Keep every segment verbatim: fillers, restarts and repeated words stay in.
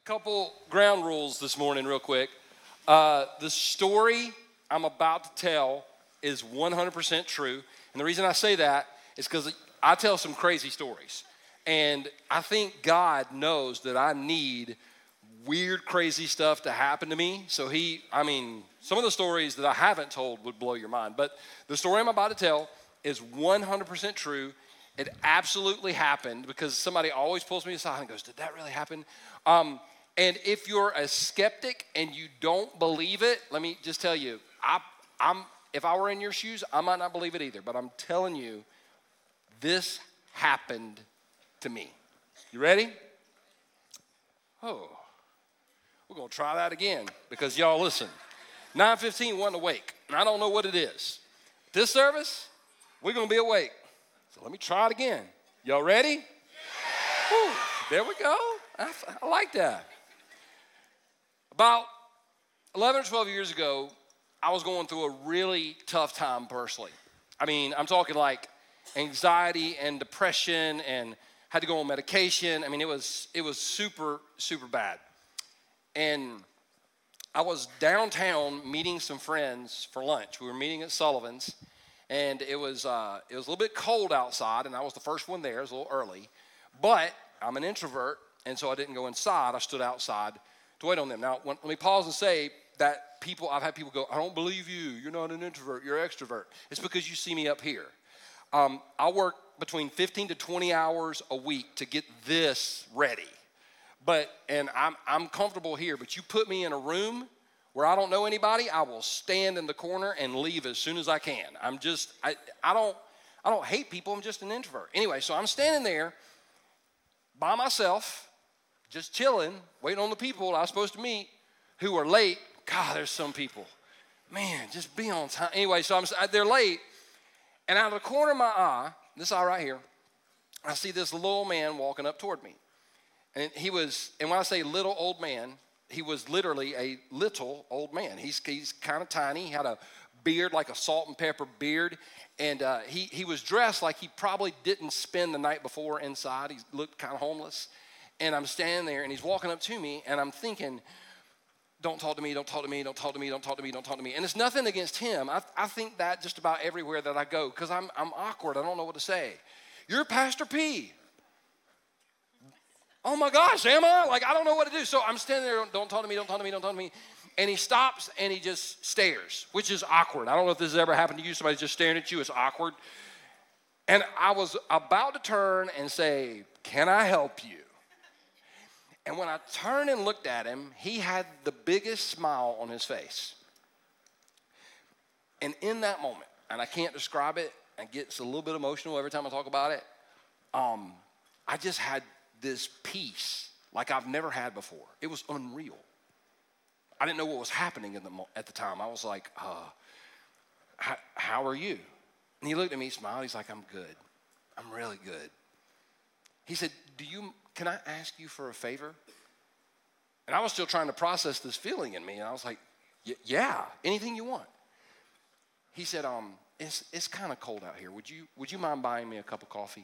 couple ground rules this morning real quick. Uh, the story I'm about to tell is one hundred percent true. And the reason I say that is because I tell some crazy stories. And I think God knows that I need weird, crazy stuff to happen to me. So he, I mean, some of the stories that I haven't told would blow your mind. But the story I'm about to tell is one hundred percent true. It absolutely happened because somebody always pulls me aside and goes, did that really happen? Um, and if you're a skeptic and you don't believe it, let me just tell you, I, I'm, if I were in your shoes, I might not believe it either. But I'm telling you, this happened to me. You ready? Oh, we're going to try that again because y'all listen. nine fifteen wasn't awake, and I don't know what it is. This service, we're going to be awake. So let me try it again. Y'all ready? Yeah. Whew, there we go. I, I like that. About eleven or twelve years ago, I was going through a really tough time personally. I mean, I'm talking like anxiety and depression and had to go on medication. I mean, it was it was super, super bad. And I was downtown meeting some friends for lunch. We were meeting at Sullivan's, and it was uh, it was a little bit cold outside, and I was the first one there. It was a little early. But I'm an introvert, and so I didn't go inside. I stood outside to wait on them. Now, when, let me pause and say that people, I've had people go, I don't believe you. You're not an introvert. You're an extrovert. It's because you see me up here. Um, I work between fifteen to twenty hours a week to get this ready. But, and I'm I'm comfortable here, but you put me in a room where I don't know anybody, I will stand in the corner and leave as soon as I can. I'm just, I, I don't, I don't hate people, I'm just an introvert. Anyway, so I'm standing there by myself, just chilling, waiting on the people I was supposed to meet who are late. God, there's some people. Man, just be on time. Anyway, so I'm, they're late. And out of the corner of my eye, this eye right here, I see this little man walking up toward me. And he was, and when I say little old man, he was literally a little old man. He's, he's kind of tiny. He had a beard, like a salt and pepper beard. And uh, he, he was dressed like he probably didn't spend the night before inside. He looked kind of homeless. And I'm standing there, and he's walking up to me, and I'm thinking, don't talk to me, don't talk to me, don't talk to me, don't talk to me, don't talk to me. And it's nothing against him. I, I think that just about everywhere that I go because I'm, I'm awkward. I don't know what to say. You're Pastor P. Oh, my gosh, am I? Like, I don't know what to do. So I'm standing there, don't, don't talk to me, don't talk to me, don't talk to me. And he stops, and he just stares, which is awkward. I don't know if this has ever happened to you. Somebody's just staring at you. It's awkward. And I was about to turn and say, can I help you? And when I turned and looked at him, he had the biggest smile on his face. And in that moment, and I can't describe it, I get a little bit emotional every time I talk about it, um, I just had this peace like I've never had before. It was unreal. I didn't know what was happening in the, at the time. I was like, uh, how, how are you? And he looked at me, smiled. He's like, I'm good. I'm really good. He said, do you, can I ask you for a favor? And I was still trying to process this feeling in me. And I was like, yeah, anything you want. He said, um, it's, it's kind of cold out here. Would you, would you mind buying me a cup of coffee?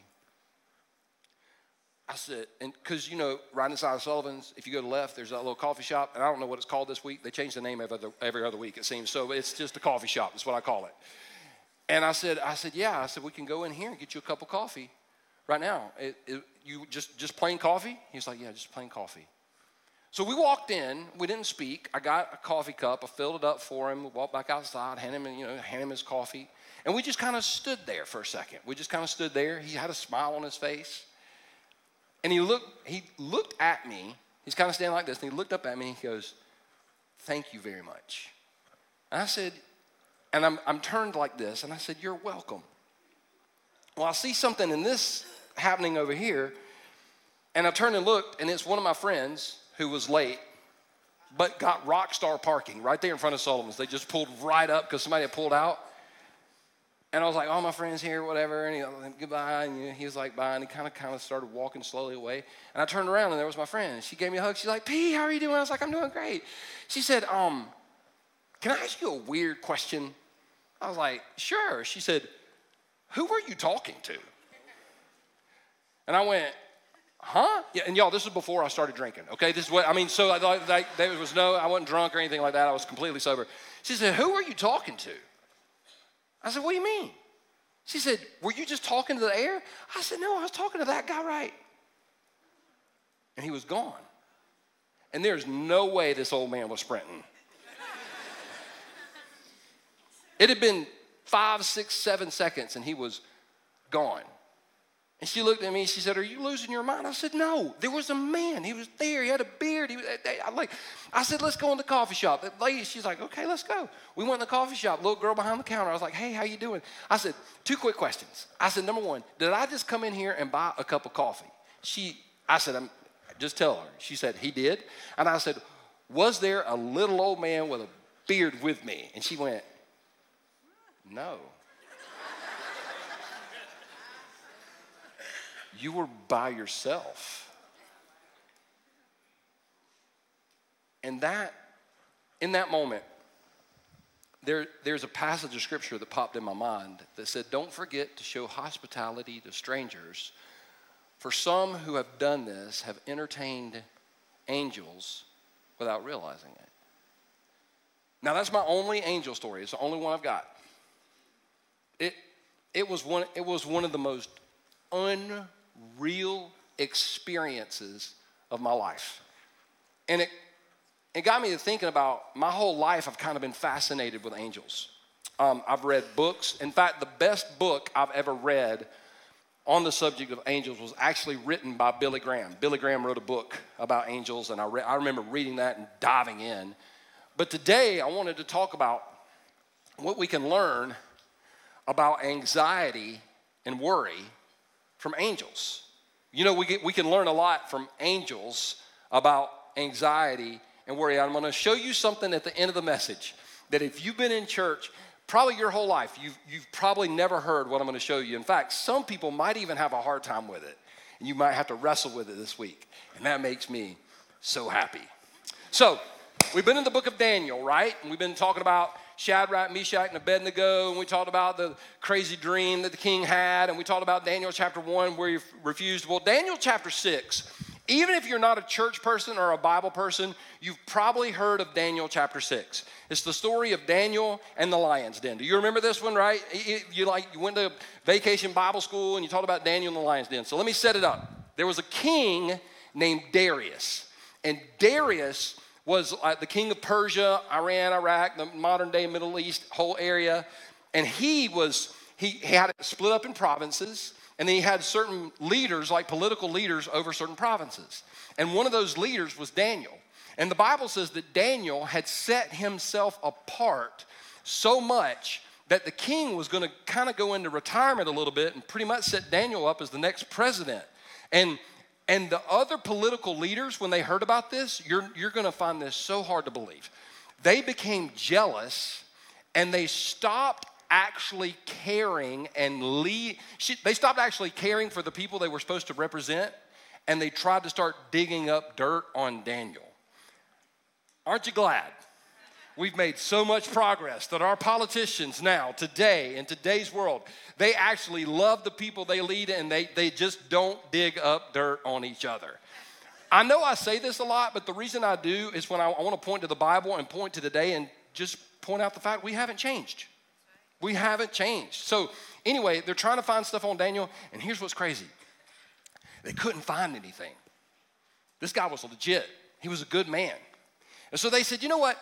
I said, and because, you know, right inside of Sullivan's, if you go to the left, there's that little coffee shop. And I don't know what it's called this week. They changed the name every other, every other week, it seems. So it's just a coffee shop. That's what I call it. And I said, I said, yeah. I said, we can go in here and get you a cup of coffee right now. It, it, you just, just plain coffee? He's like, yeah, just plain coffee. So we walked in. We didn't speak. I got a coffee cup. I filled it up for him. We walked back outside, handed him, you know, handed him his coffee. And we just kind of stood there for a second. We just kind of stood there. He had a smile on his face. And he looked, he looked at me. He's kind of standing like this. And he looked up at me and he goes, thank you very much. And I said, and I'm, I'm turned like this. And I said, you're welcome. Well, I see something in this happening over here. And I turned and looked, and it's one of my friends who was late, but got rock star parking right there in front of Sullivan's. They just pulled right up because somebody had pulled out. And I was like, oh, my friend's here, whatever. And he was like, goodbye. And he was like, bye. And he kind of kind of started walking slowly away. And I turned around, and there was my friend. And she gave me a hug. She's like, P, how are you doing? I was like, I'm doing great. She said, um, can I ask you a weird question? I was like, sure. She said, who were you talking to? And I went, huh? Yeah, and y'all, this was before I started drinking, okay? This is what, I mean, so I thought like, there was no, I wasn't drunk or anything like that. I was completely sober. She said, who are you talking to? I said, what do you mean? She said, were you just talking to the air? I said, no, I was talking to that guy, right? And he was gone. And there's no way this old man was sprinting. It had been five, six, seven seconds, and he was gone. And she looked at me, she said, are you losing your mind? I said, no, there was a man. He was there. He had a beard. He was, I, like, I said, let's go in the coffee shop. That lady, she's like, okay, let's go. We went in the coffee shop, little girl behind the counter. I was like, hey, how you doing? I said, two quick questions. I said, number one, did I just come in here and buy a cup of coffee? She, I said, I'm, just tell her. She said, he did. And I said, was there a little old man with a beard with me? And she went, no. You were by yourself. And that, in that moment, there, there's a passage of scripture that popped in my mind that said, don't forget to show hospitality to strangers, for some who have done this have entertained angels without realizing it. Now, that's my only angel story. It's the only one I've got. It, it, was, one, it was one of the most unreal experiences of my life. And it, it got me to thinking about my whole life. I've kind of been fascinated with angels. Um, I've read books. In fact, the best book I've ever read on the subject of angels was actually written by Billy Graham. Billy Graham wrote a book about angels, and I, re- I remember reading that and diving in. But today, I wanted to talk about what we can learn about anxiety and worry from angels. You know, we get, we can learn a lot from angels about anxiety and worry. I'm going to show you something at the end of the message that if you've been in church probably your whole life, you've, you've probably never heard what I'm going to show you. In fact, some people might even have a hard time with it, and you might have to wrestle with it this week, and that makes me so happy. So, we've been in the book of Daniel, right? And we've been talking about Shadrach, Meshach, and Abednego, and we talked about the crazy dream that the king had, and we talked about Daniel chapter one where he refused. Well, Daniel chapter six, even if you're not a church person or a Bible person, you've probably heard of Daniel chapter six. It's the story of Daniel and the lion's den. Do you remember this one, right? You like you went to vacation Bible school and you talked about Daniel and the lion's den. So let me set it up. There was a king named Darius, and Darius was uh, the king of Persia, Iran, Iraq, the modern day Middle East whole area, and he was he, he had it split up in provinces. And then he had certain leaders, like political leaders, over certain provinces. And one of those leaders was Daniel. And the Bible says that Daniel had set himself apart so much that the king was going to kind of go into retirement a little bit and pretty much set Daniel up as the next president. And, and the other political leaders, when they heard about this, you're, you're going to find this so hard to believe. They became jealous, and they stopped actually caring and lead. She, they stopped actually caring for the people they were supposed to represent, and they tried to start digging up dirt on Daniel. Aren't you glad? We've made so much progress that our politicians now, today, in today's world, they actually love the people they lead, and they, they just don't dig up dirt on each other. I know I say this a lot, but the reason I do is when I, I want to point to the Bible and point to today and just point out the fact we haven't changed. We haven't changed. So anyway, they're trying to find stuff on Daniel, and here's what's crazy. They couldn't find anything. This guy was legit. He was a good man. And so they said, you know what?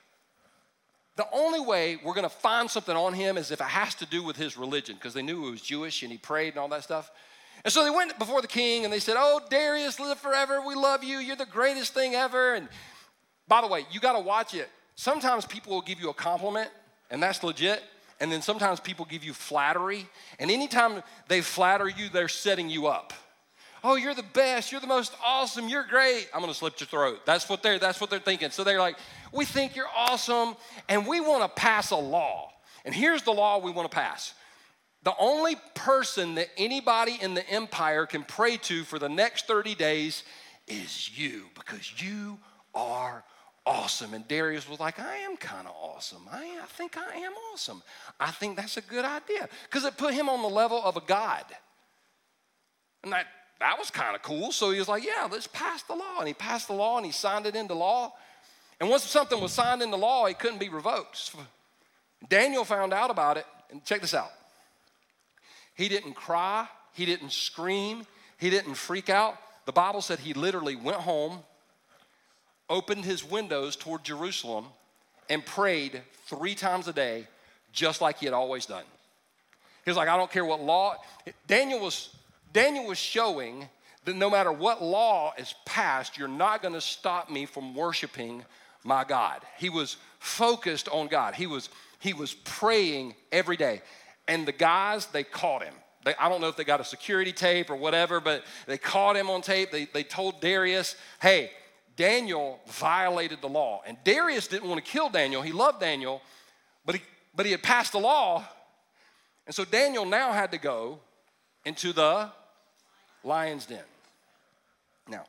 The only way we're going to find something on him is if it has to do with his religion, because they knew he was Jewish and he prayed and all that stuff. And so they went before the king and they said, oh, Darius, live forever. We love you. You're the greatest thing ever. And by the way, you got to watch it. Sometimes people will give you a compliment, and that's legit. And then sometimes people give you flattery. And anytime they flatter you, they're setting you up. Oh, you're the best. You're the most awesome. You're great. I'm going to slit your throat. That's what they're, that's what they're thinking. So they're like, we think you're awesome, and we want to pass a law. And here's the law we want to pass. The only person that anybody in the empire can pray to for the next thirty days is you, because you are awesome. And Darius was like, I am kind of awesome. I, I think I am awesome. I think that's a good idea, because it put him on the level of a god. And that that was kind of cool. So he was like, yeah, let's pass the law. And he passed the law and he signed it into law. And once something was signed into law, it couldn't be revoked. Daniel found out about it, and check this out. He didn't cry, he didn't scream, he didn't freak out. The Bible said he literally went home, opened his windows toward Jerusalem, and prayed three times a day, just like he had always done. He was like, I don't care what law. Daniel was, Daniel was showing that no matter what law is passed, you're not going to stop me from worshiping my God. He was focused on God. He was, he was praying every day. And the guys, they caught him. They, I don't know if they got a security tape or whatever, but they caught him on tape. They, they told Darius, hey, Daniel violated the law. And Darius didn't want to kill Daniel. He loved Daniel, but he, but he had passed the law. And so Daniel now had to go into the lion's den. Now,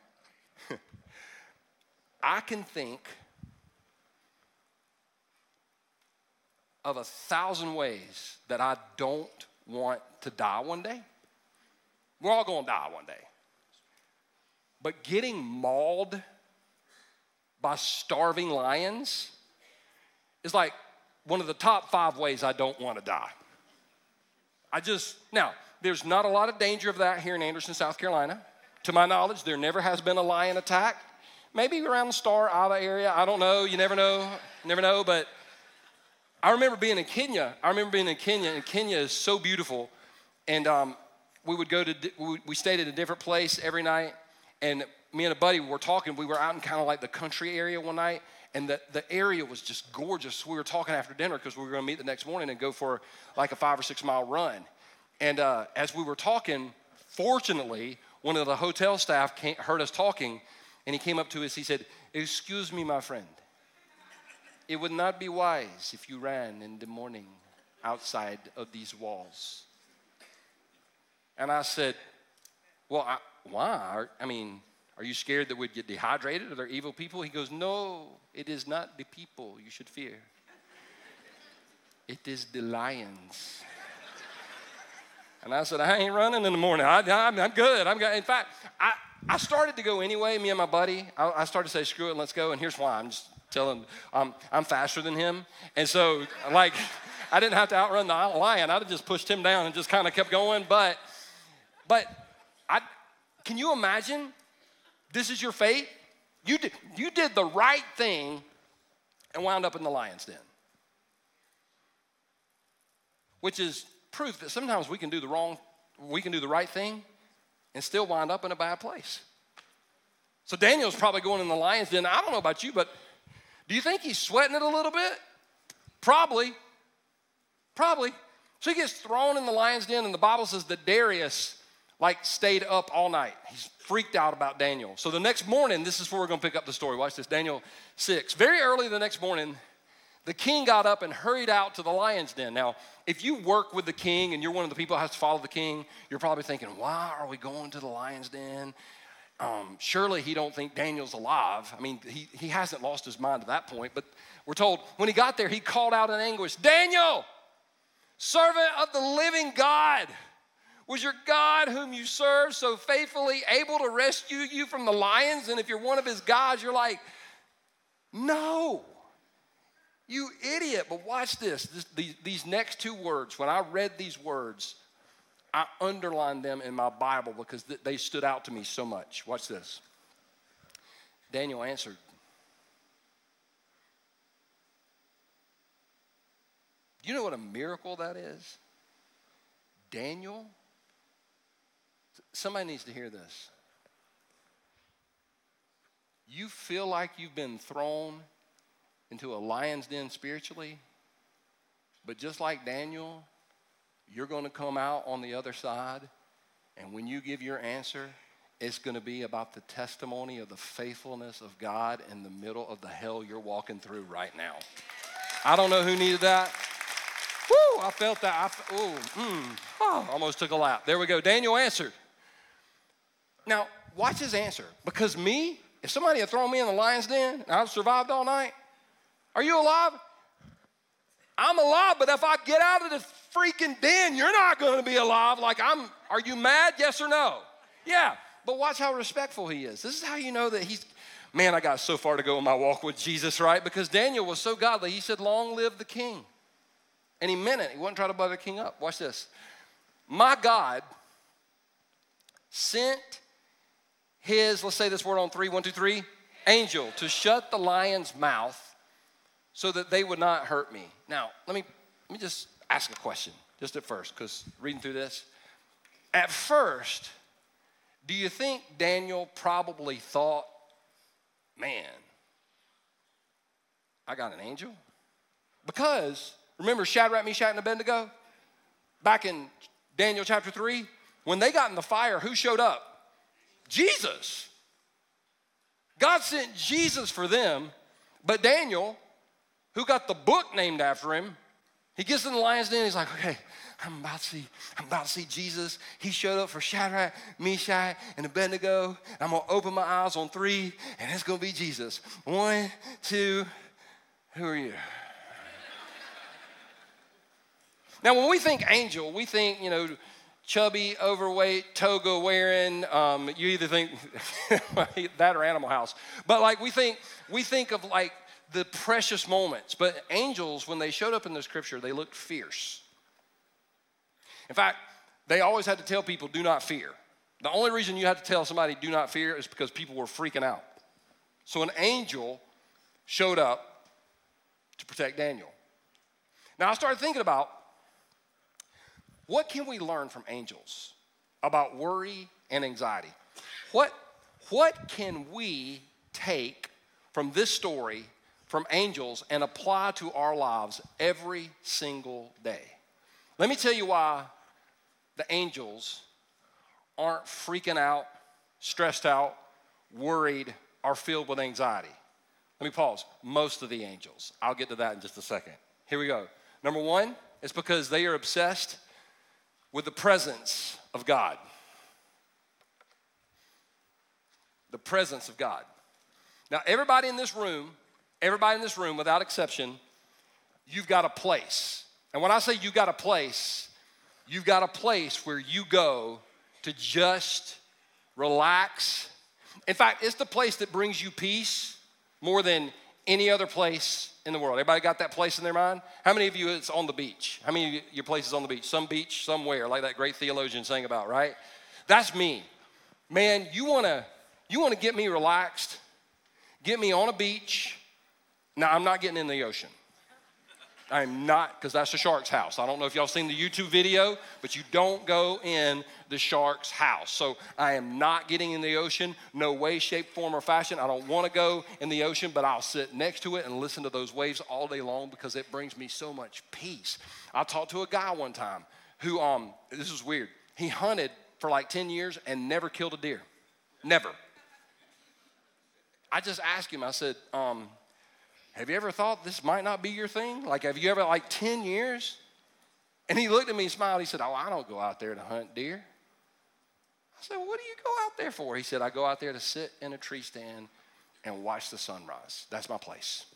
I can think of a thousand ways that I don't want to die one day. We're all going to die one day. But getting mauled by starving lions is like one of the top five ways I don't want to die. I just, now, there's not a lot of danger of that here in Anderson, South Carolina. To my knowledge, there never has been a lion attack. Maybe around the Star Ava area, I don't know, you never know, you never know, but I remember being in Kenya. I remember being in Kenya, and Kenya is so beautiful. And um, we would go to, we stayed at a different place every night. And me and a buddy were talking. We were out in kind of like the country area one night. And the, the area was just gorgeous. We were talking after dinner because we were going to meet the next morning and go for like a five or six mile run. And uh, as we were talking, fortunately, one of the hotel staff came, heard us talking. And he came up to us. He said, excuse me, my friend. It would not be wise if you ran in the morning outside of these walls. And I said, well, I, why? I mean, are you scared that we'd get dehydrated? Are there evil people? He goes, no, it is not the people you should fear. It is the lions. And I said, I ain't running in the morning. I, I'm, I'm good. I'm good. In fact, I, I started to go anyway, me and my buddy. I, I started to say, screw it, let's go. And here's why. I'm just telling um, I'm faster than him. And so, like, I didn't have to outrun the lion. I'd have just pushed him down and just kind of kept going. But, but I, can you imagine? This is your fate. You did, you did the right thing and wound up in the lion's den. Which is proof that sometimes we can do the wrong, we can do the right thing and still wind up in a bad place. So Daniel's probably going in the lion's den. I don't know about you, but do you think he's sweating it a little bit? Probably. Probably. So he gets thrown in the lion's den, and the Bible says that Darius, like, stayed up all night. He's freaked out about Daniel. So the next morning, this is where we're going to pick up the story. Watch this, Daniel six. Very early the next morning, the king got up and hurried out to the lion's den. Now, if you work with the king and you're one of the people who has to follow the king, you're probably thinking, why are we going to the lion's den? Um, surely he don't think Daniel's alive. I mean, he, he hasn't lost his mind to that point. But we're told when he got there, he called out in anguish, Daniel, servant of the living God, was your God whom you serve so faithfully able to rescue you from the lions? And if you're one of his gods, you're like, no, you idiot. But watch this, this these, these next two words. When I read these words, I underlined them in my Bible because th- they stood out to me so much. Watch this. Daniel answered, do you know what a miracle that is? Daniel, somebody needs to hear this. You feel like you've been thrown into a lion's den spiritually, but just like Daniel, you're going to come out on the other side, and when you give your answer, it's going to be about the testimony of the faithfulness of God in the middle of the hell you're walking through right now. I don't know who needed that. Woo, I felt that. I, ooh, mm, oh, almost took a lap. There we go. Daniel answered. Now, watch his answer. Because me, if somebody had thrown me in the lion's den and I've survived all night, are you alive? I'm alive, but if I get out of the freaking den, you're not going to be alive. Like I'm, are you mad? Yes or no? Yeah, but watch how respectful he is. This is how you know that he's, man, I got so far to go in my walk with Jesus, right? Because Daniel was so godly. He said, long live the king. And he meant it. He wasn't trying to butter the king up. Watch this. My God sent his, let's say this word on three, one, two, three, angel to shut the lion's mouth so that they would not hurt me. Now, let me, let me just ask a question, just at first, because reading through this. At first, do you think Daniel probably thought, man, I got an angel? Because, remember Shadrach, Meshach, and Abednego? Back in Daniel chapter three, when they got in the fire, who showed up? Jesus. God sent Jesus for them, but Daniel, who got the book named after him, he gets in the lion's den, he's like, okay, I'm about to see, I'm about to see Jesus. He showed up for Shadrach, Meshach, and Abednego. I'm gonna open my eyes on three, and it's gonna be Jesus. One, two, who are you? Now, when we think angel, we think, you know, chubby, overweight, toga wearing. Um, you either think that or Animal House. But like we think, we think of like the precious moments. But angels, when they showed up in the scripture, they looked fierce. In fact, they always had to tell people, do not fear. The only reason you had to tell somebody, do not fear, is because people were freaking out. So an angel showed up to protect Daniel. Now I started thinking about, what can we learn from angels about worry and anxiety? What, what can we take from this story, from angels, and apply to our lives every single day? Let me tell you why the angels aren't freaking out, stressed out, worried, or filled with anxiety. Let me pause. Most of the angels. I'll get to that in just a second. Here we go. Number one, it's because they are obsessed with the presence of God. The presence of God. Now, everybody in this room, everybody in this room, without exception, you've got a place. And when I say you've got a place, you've got a place where you go to just relax. In fact, it's the place that brings you peace more than any other place in the world. Everybody got that place in their mind? How many of you, it's on the beach? How many of your place is on the beach? Some beach, somewhere, like that great theologian sang about, right? That's me. Man, you wanna, you wanna get me relaxed, get me on a beach. Now, I'm not getting in the ocean. I'm not, because that's the shark's house. I don't know if y'all seen the YouTube video, but you don't go in the shark's house. So I am not getting in the ocean, no way, shape, form, or fashion. I don't want to go in the ocean, but I'll sit next to it and listen to those waves all day long because it brings me so much peace. I talked to a guy one time who, um, this was weird. He hunted for like ten years and never killed a deer. Never. I just asked him, I said, um, have you ever thought this might not be your thing? Like, have you ever, like, ten years? And he looked at me and smiled. He said, oh, I don't go out there to hunt deer. I said, well, what do you go out there for? He said, I go out there to sit in a tree stand and watch the sunrise. That's my place.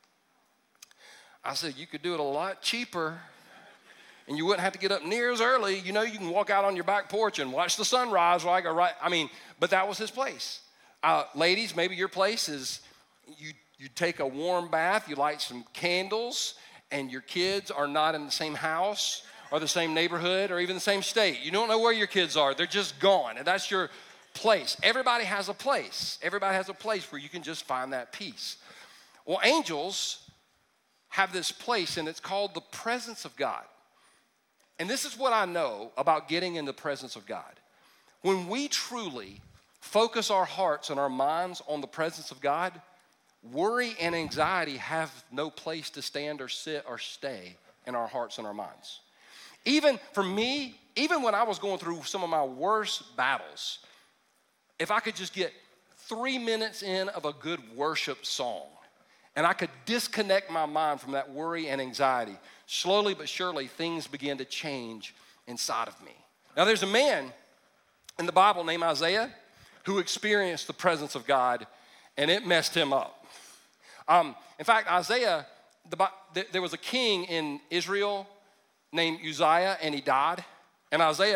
I said, you could do it a lot cheaper, and you wouldn't have to get up near as early. You know, you can walk out on your back porch and watch the sunrise. Like a right, I mean, but that was his place. Uh, ladies, maybe your place is you You take a warm bath, you light some candles, and your kids are not in the same house or the same neighborhood or even the same state. You don't know where your kids are. They're just gone, and that's your place. Everybody has a place. Everybody has a place where you can just find that peace. Well, angels have this place, and it's called the presence of God. And this is what I know about getting in the presence of God. When we truly focus our hearts and our minds on the presence of God, worry and anxiety have no place to stand or sit or stay in our hearts and our minds. Even for me, even when I was going through some of my worst battles, if I could just get three minutes in of a good worship song and I could disconnect my mind from that worry and anxiety, slowly but surely things began to change inside of me. Now there's a man in the Bible named Isaiah who experienced the presence of God, and it messed him up. Um, in fact, Isaiah, the, there was a king in Israel named Uzziah, and he died. And Isaiah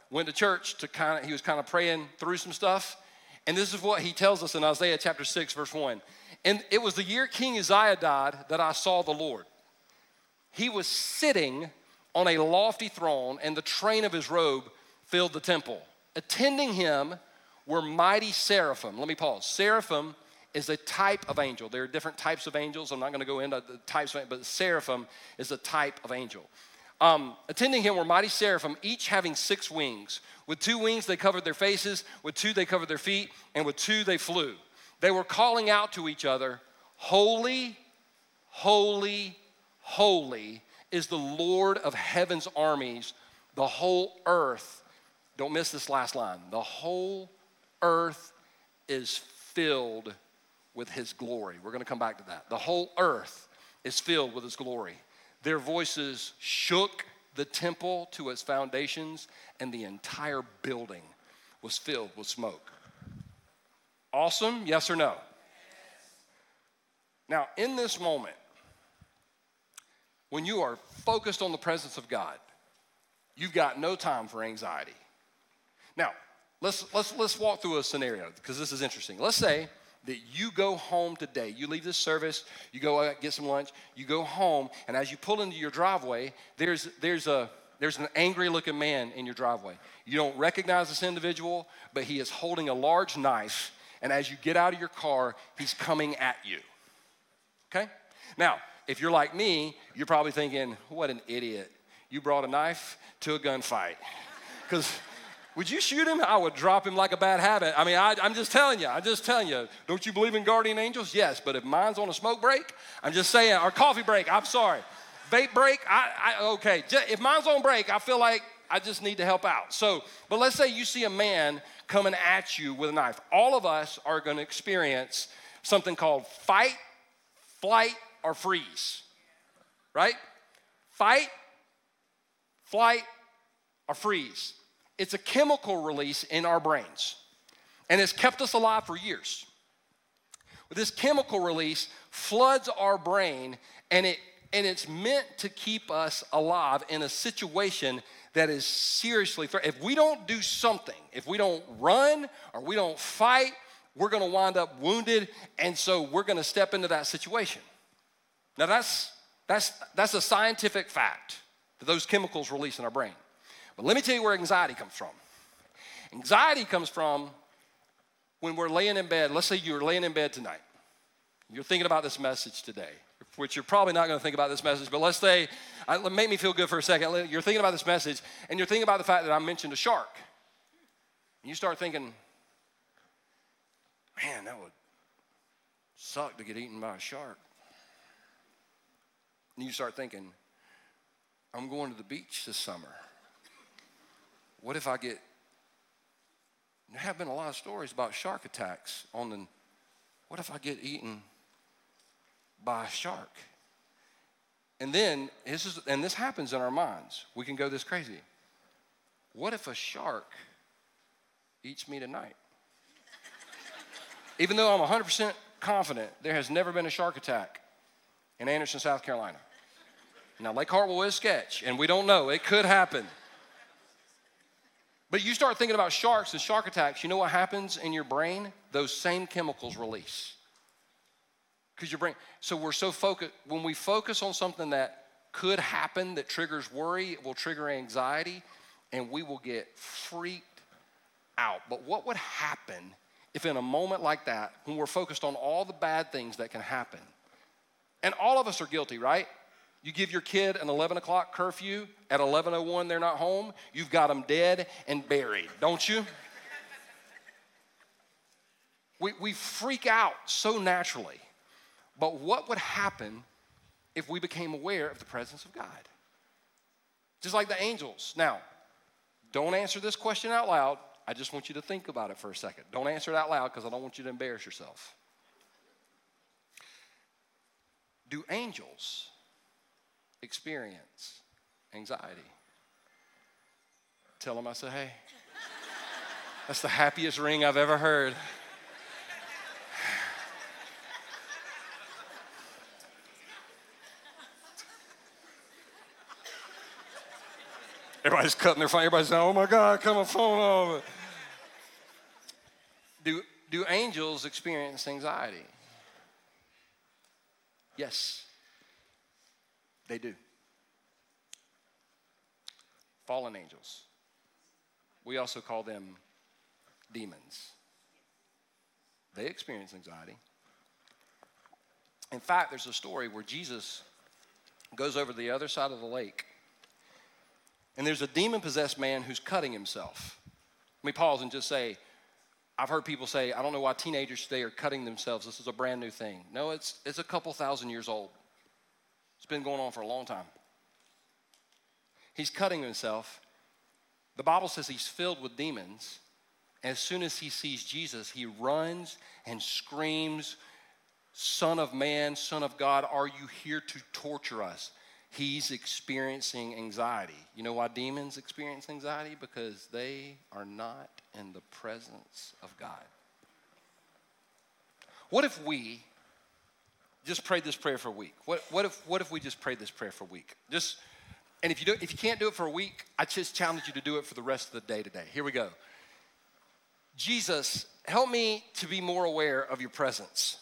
went to church to kind of, he was kind of praying through some stuff. And this is what he tells us in Isaiah chapter six, verse one. And it was the year King Uzziah died that I saw the Lord. He was sitting on a lofty throne, and the train of his robe filled the temple. Attending him were mighty seraphim. Let me pause. Seraphim is a type of angel. There are different types of angels. I'm not going to go into the types, of, but seraphim is a type of angel. Um, attending him were mighty seraphim, each having six wings. With two wings they covered their faces, with two they covered their feet, and with two they flew. They were calling out to each other, "Holy, holy, holy is the Lord of heaven's armies. The whole earth," don't miss this last line, "the whole earth is filled with his glory." We're going to come back to that. The whole earth is filled with his glory. Their voices shook the temple to its foundations, and the entire building was filled with smoke. Awesome, yes or no? Yes. Now, in this moment, when you are focused on the presence of God, you've got no time for anxiety. Now, let's, let's, let's walk through a scenario, because this is interesting. Let's say that you go home today. You leave this service, you go out, get some lunch, you go home, and as you pull into your driveway, there's, there's, a, there's an angry-looking man in your driveway. You don't recognize this individual, but he is holding a large knife, and as you get out of your car, he's coming at you, okay? Now, if you're like me, you're probably thinking, what an idiot. You brought a knife to a gunfight. Because would you shoot him? I would drop him like a bad habit. I mean, I, I'm just telling you. I'm just telling you. Don't you believe in guardian angels? Yes, but if mine's on a smoke break, I'm just saying, or coffee break, I'm sorry. Vape break, I, I okay. If mine's on break, I feel like I just need to help out. So, but let's say you see a man coming at you with a knife. All of us are going to experience something called fight, flight, or freeze, right? Fight, flight, or freeze. It's a chemical release in our brains, and it's kept us alive for years. This chemical release floods our brain, and it and it's meant to keep us alive in a situation that is seriously threatening. If we don't do something, if we don't run or we don't fight, we're going to wind up wounded, and so we're going to step into that situation. Now, that's, that's, that's a scientific fact that those chemicals release in our brain. But let me tell you where anxiety comes from. Anxiety comes from when we're laying in bed. Let's say you're laying in bed tonight. You're thinking about this message today, which you're probably not going to think about this message, but let's say, uh, make me feel good for a second. You're thinking about this message, and you're thinking about the fact that I mentioned a shark. And you start thinking, man, that would suck to get eaten by a shark. And you start thinking, I'm going to the beach this summer. What if I get, there have been a lot of stories about shark attacks on the, what if I get eaten by a shark? And then, this is, and this happens in our minds. We can go this crazy. What if a shark eats me tonight? Even though I'm one hundred percent confident there has never been a shark attack in Anderson, South Carolina. Now, Lake Hartwell is sketch, and we don't know. It could happen. But you start thinking about sharks and shark attacks, you know what happens in your brain? Those same chemicals release. Because your brain, so we're so focused, when we focus on something that could happen that triggers worry, it will trigger anxiety, and we will get freaked out. But what would happen if in a moment like that, when we're focused on all the bad things that can happen, and all of us are guilty, right? You give your kid an eleven o'clock curfew, at eleven oh one they're not home, you've got them dead and buried, don't you? we, we freak out so naturally. But what would happen if we became aware of the presence of God? Just like the angels. Now, don't answer this question out loud. I just want you to think about it for a second. Don't answer it out loud because I don't want you to embarrass yourself. Do angels experience anxiety? Tell them I said, hey, that's the happiest ring I've ever heard. Everybody's cutting their phone. Everybody's saying, oh my God, cut my phone off. Do, do angels experience anxiety? Yes, they do. Fallen angels. We also call them demons. They experience anxiety. In fact, there's a story where Jesus goes over to the other side of the lake, and there's a demon-possessed man who's cutting himself. Let me pause and just say, I've heard people say, I don't know why teenagers today are cutting themselves. This is a brand new thing. No, it's, it's a couple thousand years old. It's been going on for a long time. He's cutting himself. The Bible says he's filled with demons. As soon as he sees Jesus, he runs and screams, Son of man, Son of God, are you here to torture us? He's experiencing anxiety. You know why demons experience anxiety? Because they are not in the presence of God. What if we just prayed this prayer for a week? What, what, if, what if we just prayed this prayer for a week? Just, and if you, do, if you can't do it for a week, I just challenge you to do it for the rest of the day today. Here we go. Jesus, help me to be more aware of your presence.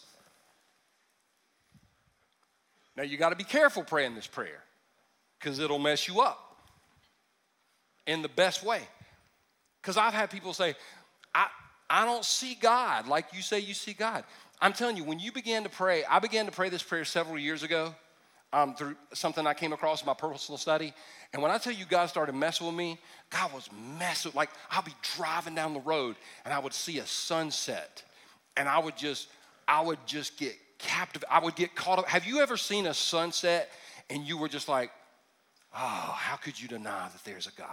Now, you got to be careful praying this prayer because it'll mess you up in the best way. Because I've had people say, I, I don't see God like you say you see God. I'm telling you, when you began to pray, I began to pray this prayer several years ago um, through something I came across in my personal study. And when I tell you God started messing with me, God was messing, like I'll be driving down the road and I would see a sunset and I would just, I would just get captive. I would get caught up. Have you ever seen a sunset and you were just like, oh, how could you deny that there's a God?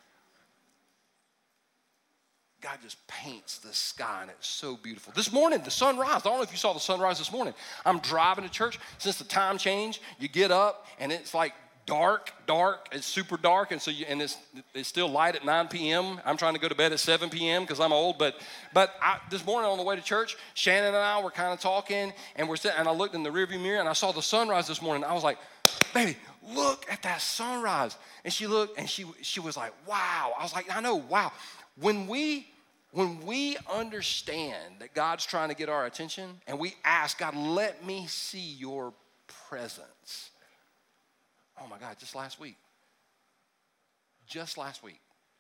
God just paints the sky and it's so beautiful. This morning, the sunrise, I don't know if you saw the sunrise this morning. I'm driving to church. Since the time change, you get up and it's like dark, dark. It's super dark, and so you, and it's it's still light at nine p.m. I'm trying to go to bed at seven p.m. because I'm old. But but I, this morning on the way to church, Shannon and I were kind of talking, and we're sitting, and I looked in the rearview mirror and I saw the sunrise this morning. I was like, baby, look at that sunrise. And she looked and she she was like, wow. I was like, I know, wow. When we when we understand that God's trying to get our attention, and we ask God, let me see your presence. Oh my God, just last week. Just last week.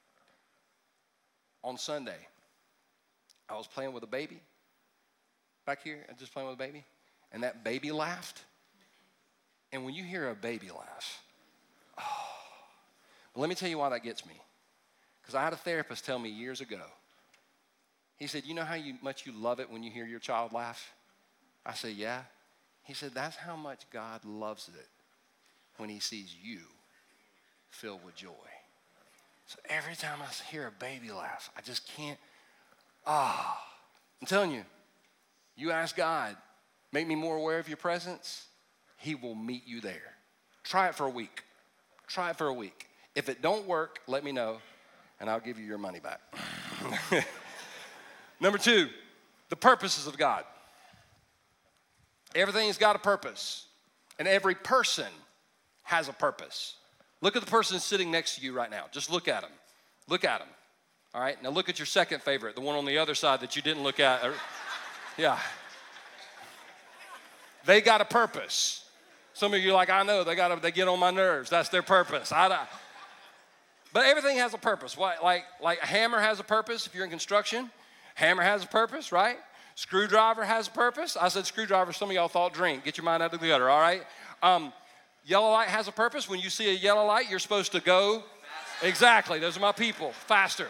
On Sunday, I was playing with a baby back here, and just playing with a baby, and that baby laughed. And when you hear a baby laugh, oh, well, let me tell you why that gets me. Because I had a therapist tell me years ago, he said, you know how you, much you love it when you hear your child laugh? I said, yeah. He said, that's how much God loves it when he sees you filled with joy. So every time I hear a baby laugh, I just can't, ah. Oh. I'm telling you, you ask God, make me more aware of your presence, he will meet you there. Try it for a week. Try it for a week. If it don't work, let me know, and I'll give you your money back. Number two, the purposes of God. Everything's got a purpose, and every person has a purpose. Look at the person sitting next to you right now. Just look at him. Look at him. All right? Now look at your second favorite, the one on the other side that you didn't look at. Yeah. They got a purpose. Some of you are like, I know, they got to, they get on my nerves. That's their purpose. I, but everything has a purpose. Like, like a hammer has a purpose if you're in construction. Hammer has a purpose, right? Screwdriver has a purpose. I said screwdriver. Some of y'all thought drink. Get your mind out of the gutter, all right? Um, yellow light has a purpose. When you see a yellow light, you're supposed to go. Faster. Exactly. Those are my people. Faster.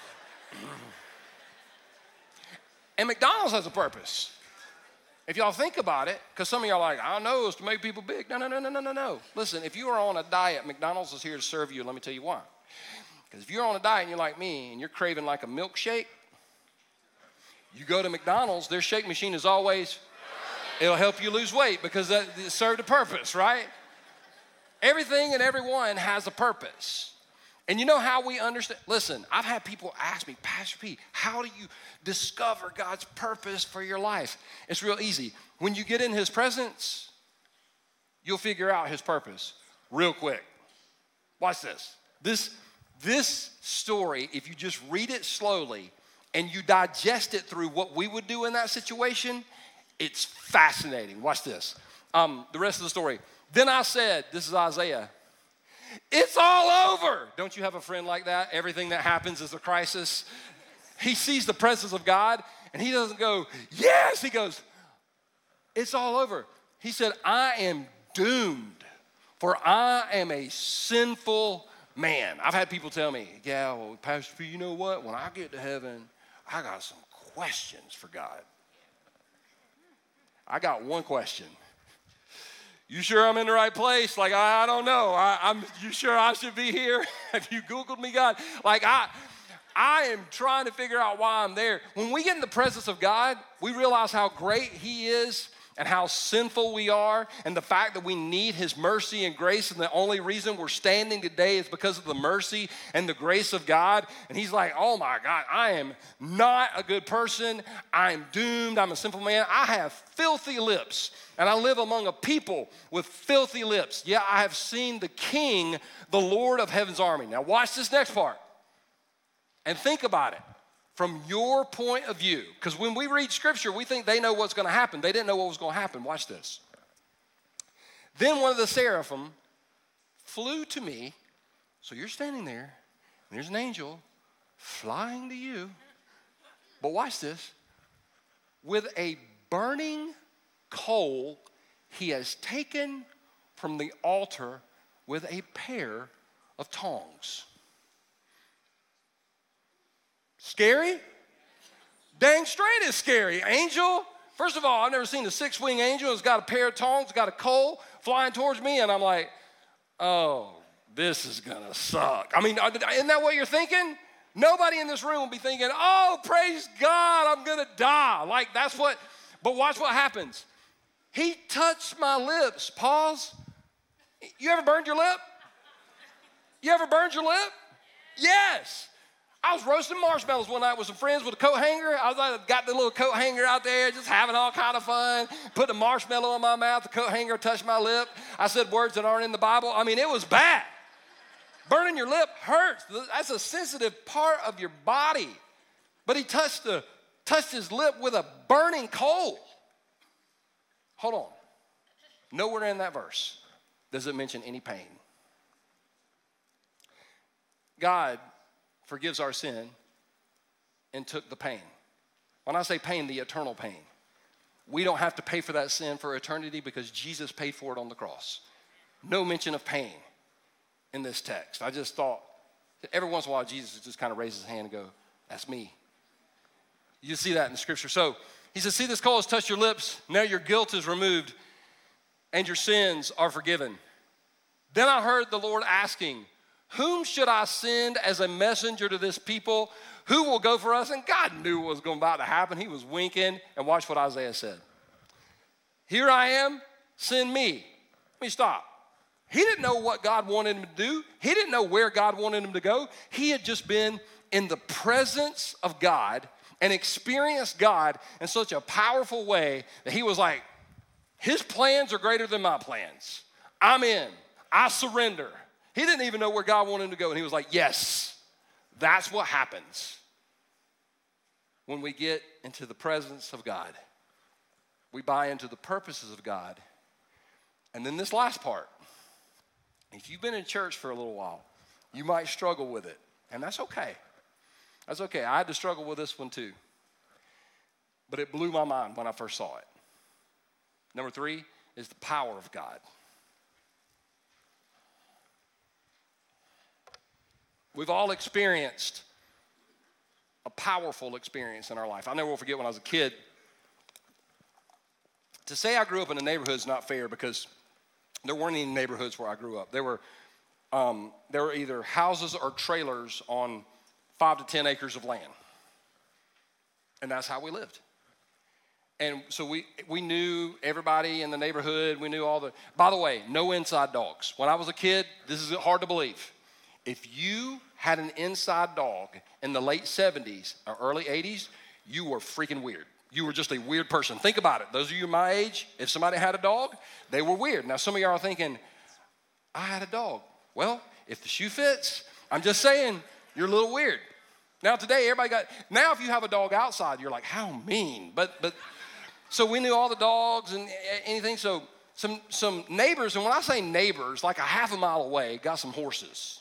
And McDonald's has a purpose. If y'all think about it, because some of y'all are like, I know it's to make people big. No, no, no, no, no, no, no. Listen, if you are on a diet, McDonald's is here to serve you. Let me tell you why. Because if you're on a diet and you're like me and you're craving like a milkshake, you go to McDonald's, their shake machine is always, it'll help you lose weight because that it served a purpose, right? Everything and everyone has a purpose. And you know how we understand? Listen, I've had people ask me, Pastor P, how do you discover God's purpose for your life? It's real easy. When you get in his presence, you'll figure out his purpose real quick. Watch this. This, This story, if you just read it slowly and you digest it through what we would do in that situation, it's fascinating. Watch this. Um, the rest of the story. Then I said, this is Isaiah, it's all over. Don't you have a friend like that? Everything that happens is a crisis. He sees the presence of God and he doesn't go, yes. He goes, it's all over. He said, I am doomed, for I am a sinful man. I've had people tell me, yeah, well, Pastor P, you know what? When I get to heaven, I got some questions for God. I got one question. You sure I'm in the right place? Like, I, I don't know. I, I'm. You sure I should be here? Have you Googled me, God? Like, I, I am trying to figure out why I'm there. When we get in the presence of God, we realize how great he is and how sinful we are, and the fact that we need his mercy and grace, and the only reason we're standing today is because of the mercy and the grace of God. And he's like, oh my God, I am not a good person. I am doomed. I'm a sinful man. I have filthy lips, and I live among a people with filthy lips. Yeah, I have seen the King, the Lord of heaven's army. Now watch this next part and think about it from your point of view. Because when we read scripture, we think they know what's going to happen. They didn't know what was going to happen. Watch this. Then one of the seraphim flew to me. So you're standing there, and there's an angel flying to you. But watch this. With a burning coal he has taken from the altar with a pair of tongs. Scary? Dang straight is scary. Angel, first of all, I've never seen a six-wing angel. It's got a pair of tongs, got a coal flying towards me, and I'm like, oh, this is gonna suck. I mean, isn't that what you're thinking? Nobody in this room will be thinking, oh, praise God, I'm gonna die. Like, that's what, but watch what happens. He touched my lips. Pause. You ever burned your lip? You ever burned your lip? Yes. I was roasting marshmallows one night with some friends with a coat hanger. I was like, got the little coat hanger out there, just having all kind of fun. Put the marshmallow in my mouth, the coat hanger touched my lip. I said words that aren't in the Bible. I mean, it was bad. Burning your lip hurts. That's a sensitive part of your body. But he touched, the, touched his lip with a burning coal. Hold on. Nowhere in that verse does it mention any pain. God forgives our sin and took the pain. When I say pain, the eternal pain. We don't have to pay for that sin for eternity because Jesus paid for it on the cross. No mention of pain in this text. I just thought, every once in a while, Jesus just kind of raises his hand and go, that's me. You see that in the scripture. So he says, see, this coal has touched your lips. Now your guilt is removed and your sins are forgiven. Then I heard the Lord asking, whom should I send as a messenger to this people? Who will go for us? And God knew what was going about to happen. He was winking. And watch what Isaiah said. Here I am, send me. Let me stop. He didn't know what God wanted him to do. He didn't know where God wanted him to go. He had just been in the presence of God and experienced God in such a powerful way that he was like, his plans are greater than my plans. I'm in. I surrender. He didn't even know where God wanted him to go. And he was like, yes, that's what happens when we get into the presence of God. We buy into the purposes of God. And then this last part, if you've been in church for a little while, you might struggle with it. And that's okay. That's okay. I had to struggle with this one too. But it blew my mind when I first saw it. Number three is the power of God. We've all experienced a powerful experience in our life. I never will forget when I was a kid. To say I grew up in a neighborhood is not fair because there weren't any neighborhoods where I grew up. There were, um, there were either houses or trailers on five to ten acres of land. And that's how we lived. And so we, we knew everybody in the neighborhood. We knew all the, by the way, no inside dogs. When I was a kid, this is hard to believe. If you had an inside dog in the late seventies or early eighties, you were freaking weird. You were just a weird person. Think about it. Those of you my age, if somebody had a dog, they were weird. Now, some of y'all are thinking, I had a dog. Well, if the shoe fits, I'm just saying, you're a little weird. Now today, everybody got, now if you have a dog outside, you're like, how mean. But, but so we knew all the dogs and anything. So some, some neighbors, and when I say neighbors, like a half a mile away, got some horses.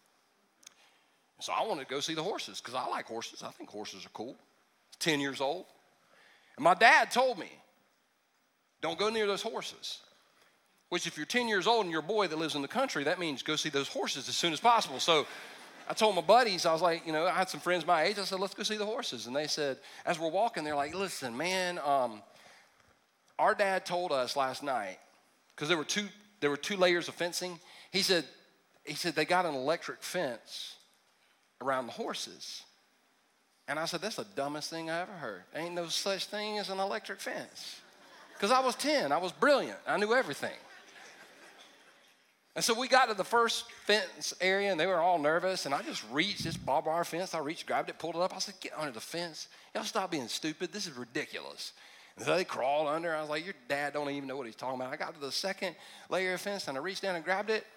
So I wanted to go see the horses because I like horses. I think horses are cool. ten years old. And my dad told me, don't go near those horses. Which if you're ten years old and you're a boy that lives in the country, that means go see those horses as soon as possible. So I told my buddies, I was like, you know, I had some friends my age. I said, let's go see the horses. And they said, as we're walking, they're like, listen, man, um, our dad told us last night, because there were two there were two layers of fencing. He said, he said they got an electric fence around the horses. And I said, that's the dumbest thing I ever heard. Ain't no such thing as an electric fence. Because I was ten, I was brilliant, I knew everything. And so we got to the first fence area, and they were all nervous, and I just reached this barbed wire fence. I reached, grabbed it, pulled it up. I said, get under the fence. Y'all stop being stupid. This is ridiculous. And so they crawled under. I was like, your dad don't even know what he's talking about. I got to the second layer of fence, and I reached down and grabbed it.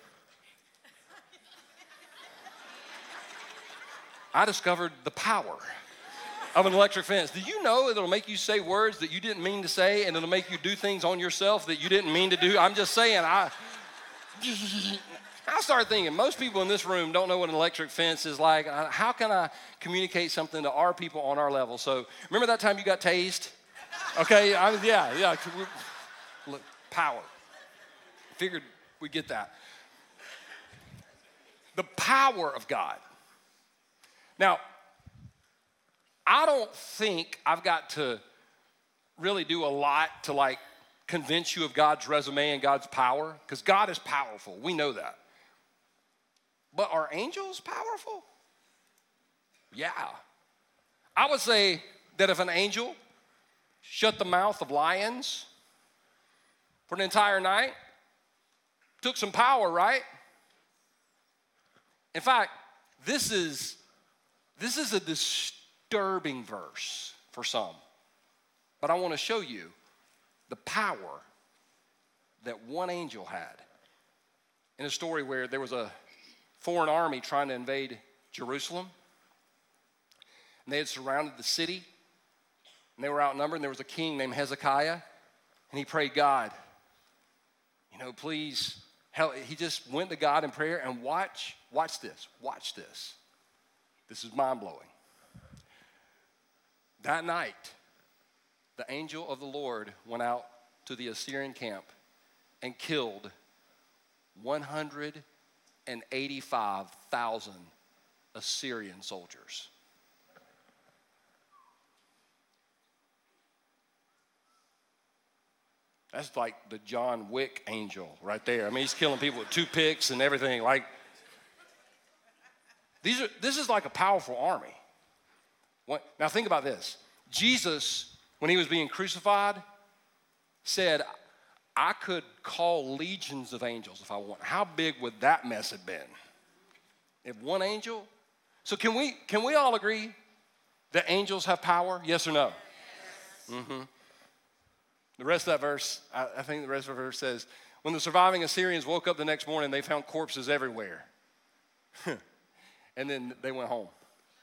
I discovered the power of an electric fence. Do you know it'll make you say words that you didn't mean to say, and it'll make you do things on yourself that you didn't mean to do? I'm just saying, I, I started thinking, most people in this room don't know what an electric fence is like. How can I communicate something to our people on our level? So remember that time you got tased? Okay, I, yeah, yeah, look, power. Figured we'd get that. The power of God. Now, I don't think I've got to really do a lot to like convince you of God's resume and God's power, because God is powerful. We know that. But are angels powerful? Yeah. I would say that if an angel shut the mouth of lions for an entire night, took some power, right? In fact, this is This is a disturbing verse for some, but I want to show you the power that one angel had in a story where there was a foreign army trying to invade Jerusalem, and they had surrounded the city, and they were outnumbered, and there was a king named Hezekiah, and he prayed, God, you know, please help. He just went to God in prayer, and watch, watch this, watch this. This is mind-blowing. That night, the angel of the Lord went out to the Assyrian camp and killed one hundred eighty-five thousand Assyrian soldiers. That's like the John Wick angel right there. I mean, he's killing people with toothpicks and everything. Like, These are, this is like a powerful army. What, now think about this. Jesus, when he was being crucified, said, I could call legions of angels if I want. How big would that mess have been? If one angel? So can we, can we all agree that angels have power? Yes or no? Yes. Mm-hmm. The rest of that verse, I, I think the rest of the verse says, when the surviving Assyrians woke up the next morning, they found corpses everywhere. And then they went home.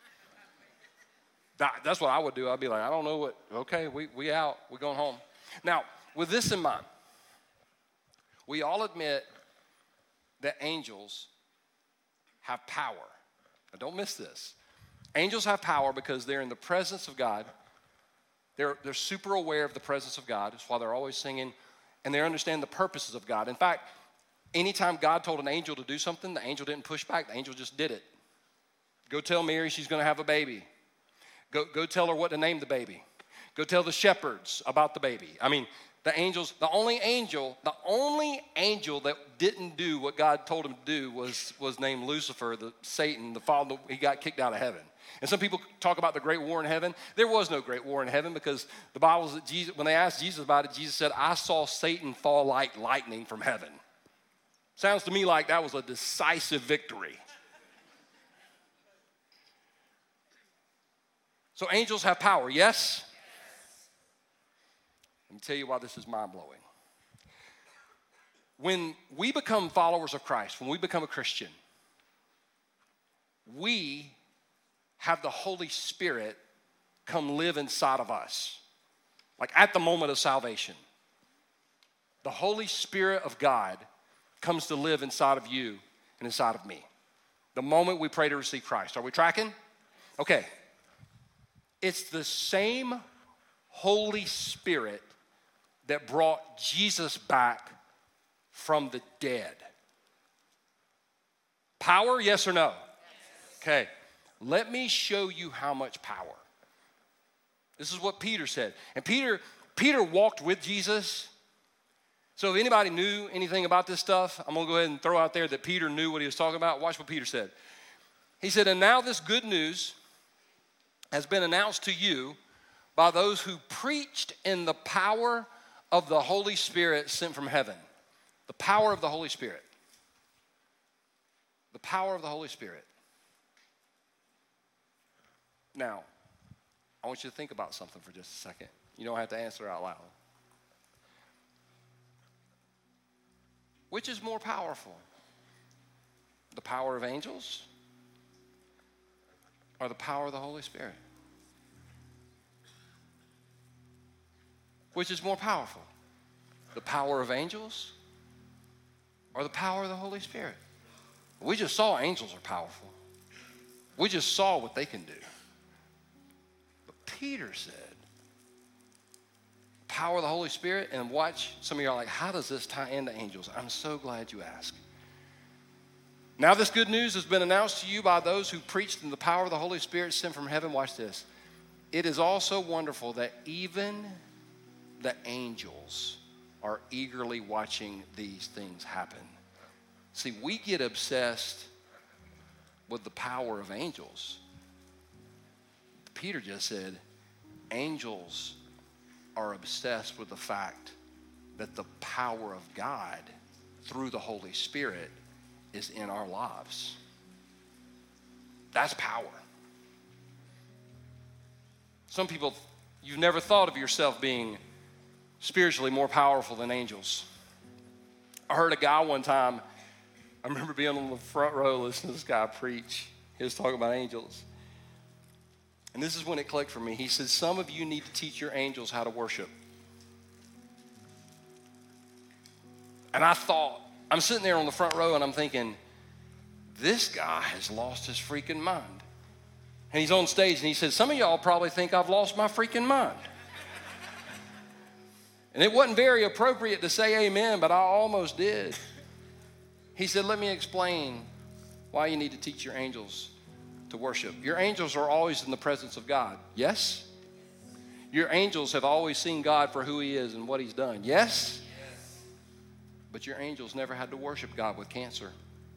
That, that's what I would do. I'd be like, I don't know what, okay, we, we out, we're going home. Now, with this in mind, we all admit that angels have power. Now, don't miss this. Angels have power because they're in the presence of God. They're, they're super aware of the presence of God. That's why they're always singing, and they understand the purposes of God. In fact, anytime God told an angel to do something, the angel didn't push back. The angel just did it. Go tell Mary she's going to have a baby. Go, go tell her what to name the baby. Go tell the shepherds about the baby. I mean, the angels, the only angel, the only angel that didn't do what God told him to do was, was named Lucifer, the Satan, the father. He got kicked out of heaven. And some people talk about the great war in heaven. There was no great war in heaven because the Bible, that Jesus, when they asked Jesus about it, Jesus said, I saw Satan fall like lightning from heaven. Sounds to me like that was a decisive victory. So angels have power, yes? Let me tell you why this is mind-blowing. When we become followers of Christ, when we become a Christian, we have the Holy Spirit come live inside of us, like at the moment of salvation. The Holy Spirit of God comes to live inside of you and inside of me. The moment we pray to receive Christ. Are we tracking? Okay. It's the same Holy Spirit that brought Jesus back from the dead. Power, yes or no? Yes. Okay. Let me show you how much power. This is what Peter said. And Peter, Peter walked with Jesus. So if anybody knew anything about this stuff, I'm going to go ahead and throw out there that Peter knew what he was talking about. Watch what Peter said. He said, and now this good news has been announced to you by those who preached in the power of the Holy Spirit sent from heaven. The power of the Holy Spirit. The power of the Holy Spirit. Now, I want you to think about something for just a second. You don't have to answer out loud. Which is more powerful? The power of angels or the power of the Holy Spirit? Which is more powerful? The power of angels or the power of the Holy Spirit? We just saw angels are powerful. We just saw what they can do. But Peter said, power of the Holy Spirit, and watch, some of you are like, how does this tie into angels? I'm so glad you asked. Now this good news has been announced to you by those who preached in the power of the Holy Spirit sent from heaven. Watch this. It is also wonderful that even the angels are eagerly watching these things happen. See, we get obsessed with the power of angels. Peter just said, angels are obsessed with the fact that the power of God through the Holy Spirit is in our lives. That's power. Some people, you've never thought of yourself being spiritually more powerful than angels. I heard a guy one time, I remember being on the front row listening to this guy preach. He was talking about angels. And this is when it clicked for me. He said, some of you need to teach your angels how to worship. And I thought, I'm sitting there on the front row and I'm thinking, this guy has lost his freaking mind. And he's on stage and he said, some of y'all probably think I've lost my freaking mind. And it wasn't very appropriate to say amen, but I almost did. He said, let me explain why you need to teach your angels to worship. Your angels are always in the presence of God. Yes? Your angels have always seen God for who he is and what he's done. Yes? Yes. But your angels never had to worship God with cancer.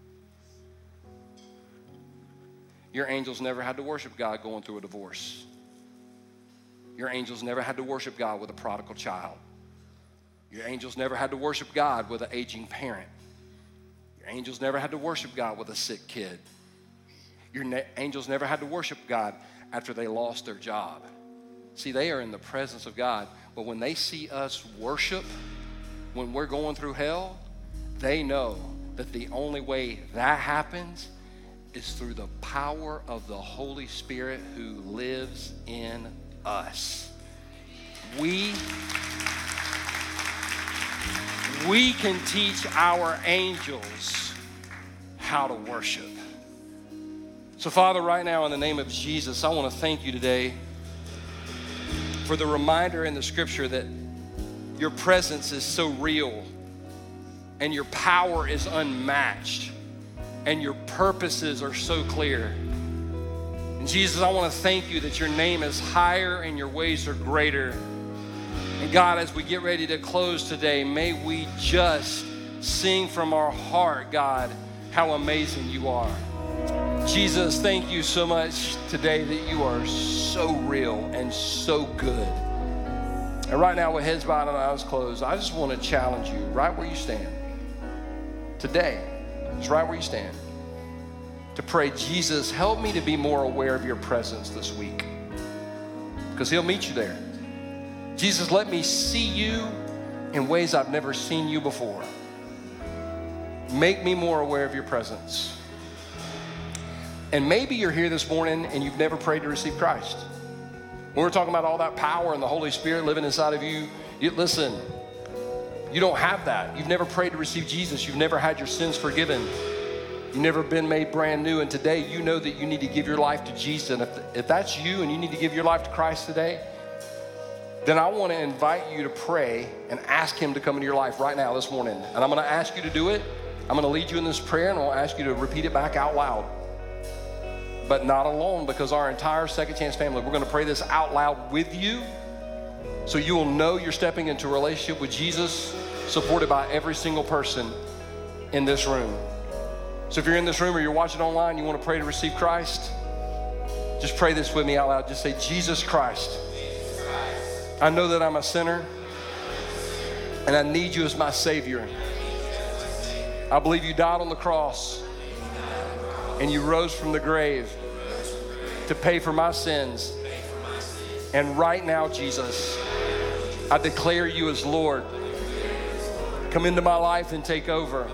Your angels never had to worship God going through a divorce. Your angels never had to worship God with a prodigal child. Your angels never had to worship God with an aging parent. Your angels never had to worship God with a sick kid. Your ne- angels never had to worship God after they lost their job. See, they are in the presence of God. But when they see us worship, when we're going through hell, they know that the only way that happens is through the power of the Holy Spirit who lives in us. We, we can teach our angels how to worship. So, Father, right now in the name of Jesus, I want to thank you today for the reminder in the scripture that your presence is so real and your power is unmatched and your purposes are so clear. And Jesus, I want to thank you that your name is higher and your ways are greater. And God, as we get ready to close today, may we just sing from our heart, God, how amazing you are. Jesus, thank you so much today that you are so real and so good. And right now, with heads bowed and eyes closed, I just want to challenge you right where you stand. Today, just right where you stand, to pray, Jesus, help me to be more aware of your presence this week, because he'll meet you there. Jesus, let me see you in ways I've never seen you before. Make me more aware of your presence. And maybe you're here this morning and you've never prayed to receive Christ. When we're talking about all that power and the Holy Spirit living inside of you, you listen, you don't have that. You've never prayed to receive Jesus. You've never had your sins forgiven. You've never been made brand new. And today you know that you need to give your life to Jesus. And if, if that's you and you need to give your life to Christ today, then I want to invite you to pray and ask him to come into your life right now this morning. And I'm going to ask you to do it. I'm going to lead you in this prayer, and I'll ask you to repeat it back out loud. But not alone, because our entire Second Chance family, we're going to pray this out loud with you, so you will know you're stepping into a relationship with Jesus, supported by every single person in this room. So if you're in this room or you're watching online, you want to pray to receive Christ, just pray this with me out loud. Just say, Jesus Christ, I know that I'm a sinner, and I need you as my Savior. I believe you died on the cross, and you rose from the grave to pay for my sins. And right now, Jesus, I declare you as Lord. Come into my life and take over.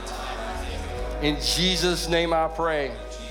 In Jesus' name I pray.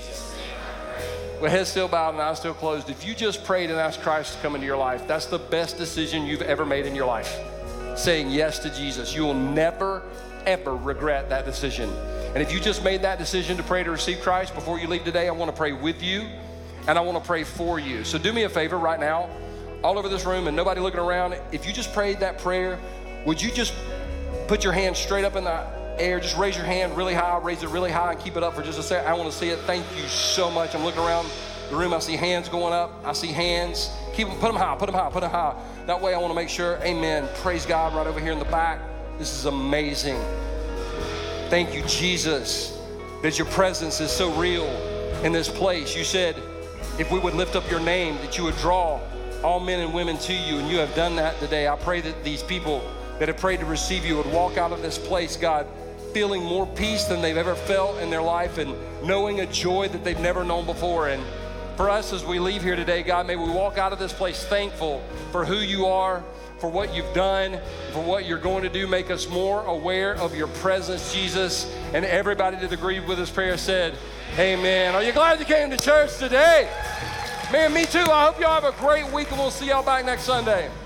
With head still bowed and eyes still closed, if you just prayed and asked Christ to come into your life, that's the best decision you've ever made in your life. Saying yes to Jesus. You will never, ever regret that decision. And if you just made that decision to pray to receive Christ before you leave today, I want to pray with you and I want to pray for you. So do me a favor right now, all over this room and nobody looking around. If you just prayed that prayer, would you just put your hand straight up in the air, just raise your hand really high, raise it really high and keep it up for just a second. I want to see it. Thank you so much. I'm looking around the room. I see hands going up. I see hands. Keep them, put them high, put them high, put them high. That way I want to make sure, amen. Praise God right over here in the back. This is amazing. Thank you, Jesus, that your presence is so real in this place. You said if we would lift up your name, that you would draw all men and women to you, and you have done that today. I pray that these people that have prayed to receive you would walk out of this place, God, feeling more peace than they've ever felt in their life and knowing a joy that they've never known before. And for us as we leave here today, God, may we walk out of this place thankful for who you are, for what you've done, for what you're going to do. Make us more aware of your presence, Jesus. And everybody that agreed with this prayer said, amen. Are you glad you came to church today? Man, me too. I hope y'all have a great week, and we'll see y'all back next Sunday.